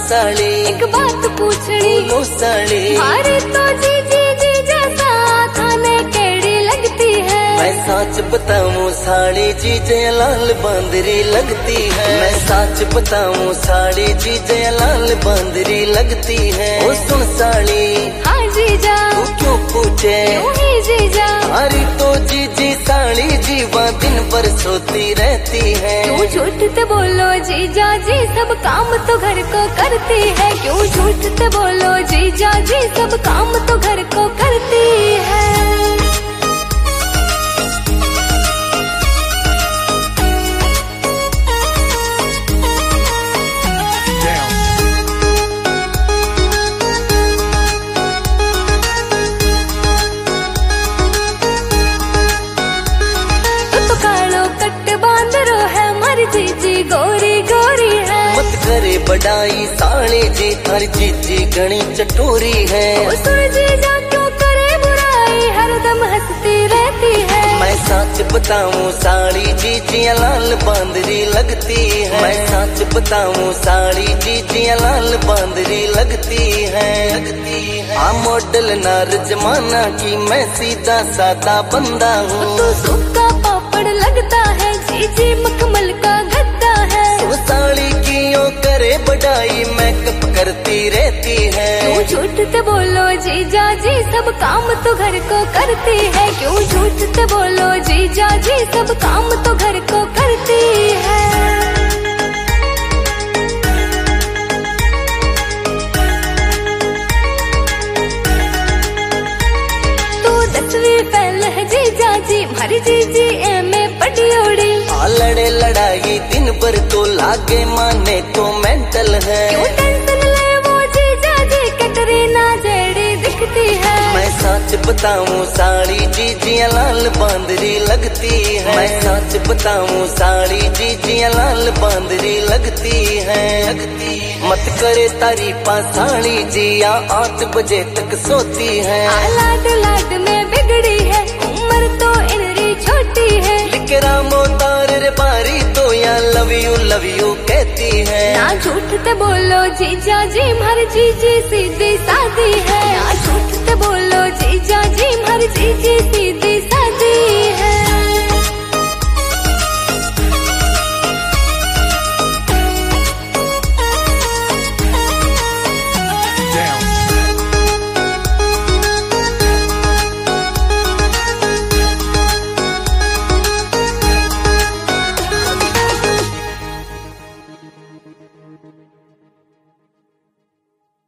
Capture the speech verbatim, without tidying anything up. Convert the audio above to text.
साली एक बात पूछनी बोलो साली, मारे तो जी जी जी जैसा थाने केड़ी लगती है। मैं सच बताऊं साली जीजे लाल बांदरी लगती है। मैं सच बताऊं साली जीजे लाल बांदरी लगती है। ओ सुन साली, हाँ जीजा तू क्यों पूछे क्यों ही जीजा, अरे तो जीजी साली जीवा दिन भर सोती रहती है। क्यों झूठ ते बोलो जीजा जी सब काम तो घर को करती है। क्यों झूठ ते बोलो जीजा जी सब काम तो घर को करती है। जीजी गोरी गोरी है, मत करे बड़ाई साली जी थारी जीजी घनी चटोरी है। ओ सुन जीजा क्यों करे बुराई हरदम हंसती रहती है। मैं सच बताऊं साली जीजी लाल बांदरी लगती है। मैं सच बताऊं साली जीजी लाल बांदरी लगती है लगती है। आ मॉडल नार जमाना की मैं सीधा सादा बंदा हूँ। तू सूखा पापड़ लगता है जीजी मखमल का गद्दा है। वो साली क्यों करे बड़ाई मेकअप करती रहती है। क्यों झूठ ते बोलो जीजा जी सब काम तो घर को करती है। क्यों झूठ ते बोलो जीजा जी सब काम तो घर को करती है। तू दसवीं फेल है जीजा जी हमारी जीजी एमे पढ़ी ओड़ी। लड़े लड़ाई दिन भर तो लागे माने तो मेंटल है। क्यों टेंशन ले वो जीजा जी कैटरीना जेडी दिखती है। मैं सच बताऊं साली जीजी लाल बांदरी लगती है। मैं सच बताऊं साली जीजी लाल बांदरी लगती है लगती है। मत करे तारीफा साली जिया आठ बजे तक सोती है। लाड लाड में बिगड़ी है उम्र तो इनरी छोटी है। रामो तार रे बारी तो या लव यू लव यू कहती है। ना झूठ ते बोलो जीजा जी हमारी जीजी सीधी सादी है। ना झूठ ते बोलो जीजा जी हमारी जीजी सीधी